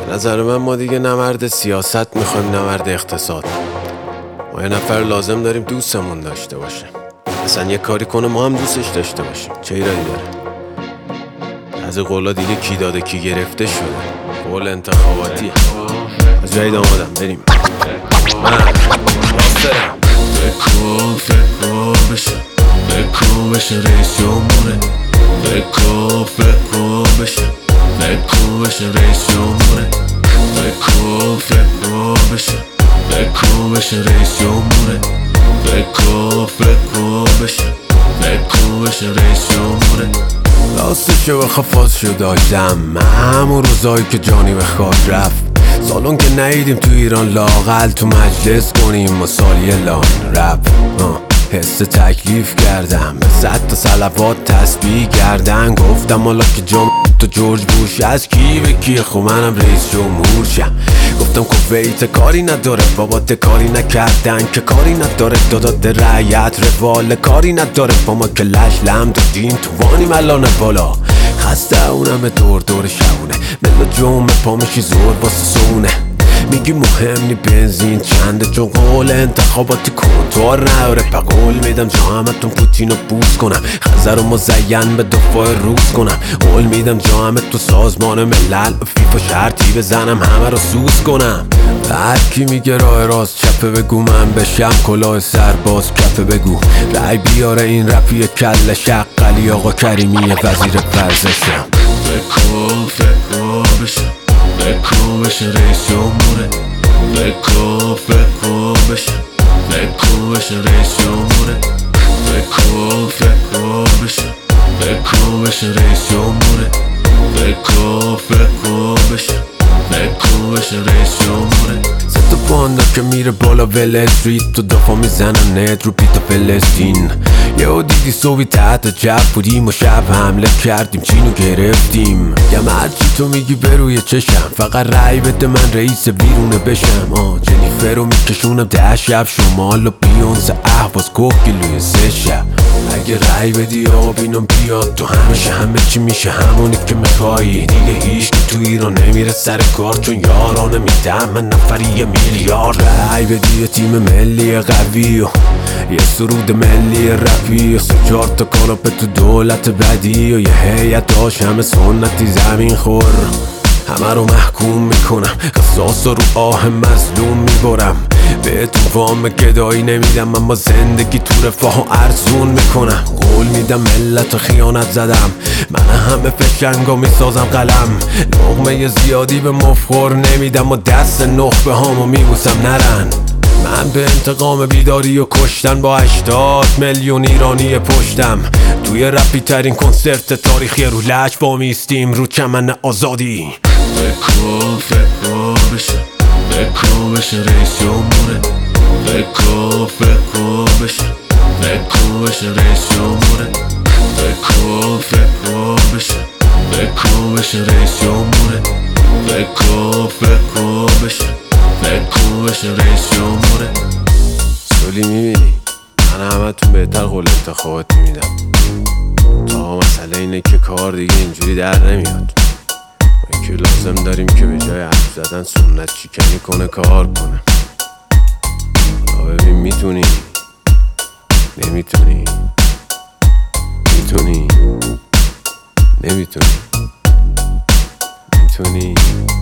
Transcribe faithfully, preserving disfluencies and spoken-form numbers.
به نظر من ما دیگه نه مرد سیاست میخوایم نه مرد اقتصاد. ما یه نفر لازم داریم دوستمون داشته باشه، اصلا یه کاری کنه ما هم دوستش داشته باشیم. چه ایرادی داره؟ از قولا دیگه کی داده کی گرفته شده. قول انتخاباتی از جایی آمدم بریم. من ناصرم. فکر فکر بشه فکر بشه رئیس جمهوره. فکر فکر بشه فکر بشه رئیس جمهوره. فکر فکر بشه فکر بشه رئیس جمهوره. فکر فکر بشه فکر بشه رئیس جمهوره. راستشو بخوا فازشو داشتم من همون روزایی که جانی به خاک رفت. سالون که نیدیم تو ایران لاقل تو مجلس کنیم مسالی لان رپ. حس تکلیف کردم به صد تا صلوات تسبیح کردن. گفتم حالا که جمع تو جورج بوش از کی به کی خب منم رئیس جمهور شم. گفتم کویت کاری نداره بابات کاری نکردن که کاری نداره دادات رعیت روال کاری نداره با ما که لش لم دادیم تو وانیم الان بالا. خسته اونم دور دور شونه ملا جمعه پا میشی زور واسه سونه. میگی مهم نی بنزین چنده چون قول انتخاباتی کنتور نداره. پا قول میدم جا همتون پوتینو بوس کنم. خزر و مزین به دفاع روز کنم. قول میدم جا همه تو سازمان ملل فیفا شرطی بزنم همه رو سوز کنم. هر کی میگه راه راست چپه بگو من بشم کلاه سرباز کفه بگو. رای بیاره این رپی کل شقلی آقا کریمی وزیر ورزشم. فکر فکر بشه فکر بشه رئیس جمهوره. فکر فکر بشه فکر بشه رئیس جمهوره. فکر فکر بشه فکر بشه رئیس جمهوره. فکر فکر بشه فکر بشه رئیس جمهوره. ست پاندا که میره بالا ول استریت تو دفاع میزنن نت رو پیتا فلسطین. یهو دیدی صبحی تحت جب بودیم و شب حمله کردیم چینو گرفتیم. یم هرچی تو میگی بروی چشم فقط رای بده من رئیس بیرونه بشم. آه جنیفر رو میکشونم ده شب شمال و بیونز احواز کوه گلوی سه شب. اگه رای بدی آبینم بیاد تو همیشه همه چی میشه همونی که میخوایی. دیگه هیچ که تو ایران نمیره سر کار چون یارانه میدم من نفری یه میلیارد. رای بدی یه تیم ملی قوی و یه سرود ملی رپی و سه چهار تا کاناپه تو دولت بدی و یه هیئت داشت همه سنتی زمین خور. همه رو محکوم میکنم قصاص رو آه مظلوم میبرم. بهتون وام گدایی نمیدم اما زندگی تو رفاه و ارزون میکنم. قول میدم ملت خیانت زدم من همه فشنگا میسازم قلم. لقمه زیادی به مفخور نمیدم و دست نخبه هامو میبوسم نرن. من به انتقام بیداری و کشتن با هشتاد میلیون ایرانی پشتم. توی رپی ترین کنسرت تاریخی رو لج با میستیم رو چمن آزادی. فکر فکر بشه فکر بشه رئیس جمهوره. فکر فکر بشه فکر بشه رئیس جمهوره. فکر فکر بشه فکر بشه رئیس جمهوره. فکر فکر بشه فکر بشه رئیس جمهوره. سولی میبینی من همه تون بهتر قول انتخاباتی میدم. تا مسئله اینه که کار دیگه اینجوری در نمیاد. ما که لازم داریم که به جای حرف زدن سنت شکنی کنه کار کنه. حالا ببین میتونی نمیتونی میتونی نمیتونی میتونی